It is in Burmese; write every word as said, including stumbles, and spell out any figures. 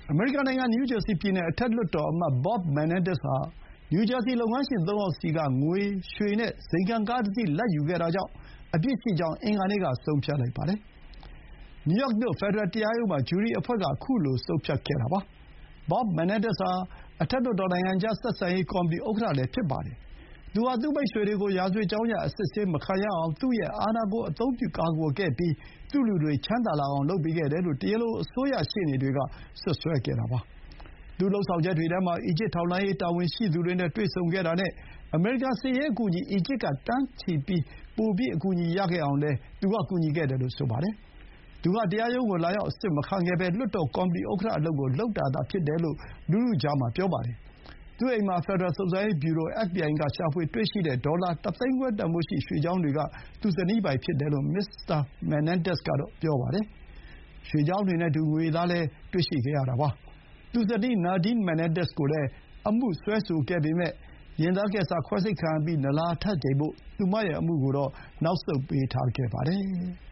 အမေရိကန်နိုင်ငံ နယူးဂျာစီပြည်နယ် အထက်လွှတ်တော်အမတ် Bob Menendez ဟာ နယူးဂျာစီလုပ်ငန်းရှင် သုံး ယောက်ဆီက ငွေ၊ ရွှေနဲ့ ဇိမ်ခံကားတစီး လာဘ်ယူခဲ့တာကြောင့် အပြစ်ရှိကြောင်း အင်္ဂါနေ့က ဆုံးဖြတ်လိုက်ပါတယ်။ နယူးယောက်မြို့ ဖက်ဒရယ်တရားရုံးမှာ ဂျူရီအဖွဲ့က ခုလို ဆုံးဖြတ်ခဲ့တာပါ။ Bob Menendez ဟာ အထက်လွှတ်တော် နိုင်ငံခြားဆက်ဆံရေးကော်မတီ ဥက္ကဋ္ဌလည်း ဖြစ်ပါတယ်။ သူဟာ သူ့မိတ်ဆွေတွေကို ရာဇဝတ်ကြောင်းအရ အစစ်အဆေးမခံရအောင် သူ့ရဲ့အာဏာကို အသုံးပြုကာကွယ်ခဲ့ပြီး သူ့လူတွေ ချမ်းသာလာအောင် လုပ်ပေးခဲ့တယ်လို့ တရားလိုအစိုးရရှေ့နေတွေက စွပ်စွဲခဲ့တာပါ။ သူ့လုပ်ဆောင်ချက်တွေထဲမှာ အီဂျစ်ထောက်လှမ်းရေးတာဝန်ရှိသူတွေနဲ့ တွေ့ဆုံခဲ့တာနဲ့ အမေရိကန်စစ်ရေးအကူအညီ အီဂျစ်က တန်းချီပြီး ပိုပြီး အကူအညီရခဲ့အောင်လည်း သူက ကူညီခဲ့တယ်လို့ ဆိုပါတယ်။ သူက တရားရုံးကို လာရောက် အစစ်မခံခဲ့ဘဲ လွှတ်တော်ကော်မတီဥက္ကဋ္ဌအလုပ်ကို လုပ်တာသာဖြစ်တယ်လို့ လူထုကြားမှာ ပြောပါတယ်။ သူ့အိမ်မှာ ဖက်ဒရယ်စုံစမ်းရေးဗျူရို အက်ဖ်ဘီအိုင် က ရှာဖွေတွေ့ရှိတဲ့ ဒေါ်လာ တစ်သိန်းခွဲတန်ဖိုးရှိ ရွှေချောင်းတွေက သူ့ဇနီးပိုင်ဖြစ်တယ်လို့ မစ္စတာ Menendez က ပြောပါတယ်။ ရွှေချောင်းတွေနဲ့အတူ ငွေသားလည်း တွေ့ရှိခဲ့ရတာပါ။ သူ့ဇနီး Nadine Menendez ကိုလည်း အမှုစွဲဆိုခဲ့ပေမဲ့ ယာဉ်သားကစ္ဆာ ခွဲစိတ်ခံရပြီး နာလန်ထကြိမ်ဖို့ သူမရဲ့အမှုကိုတော့ နောက်ဆုတ်ပေးထားခဲ့ပါတယ်။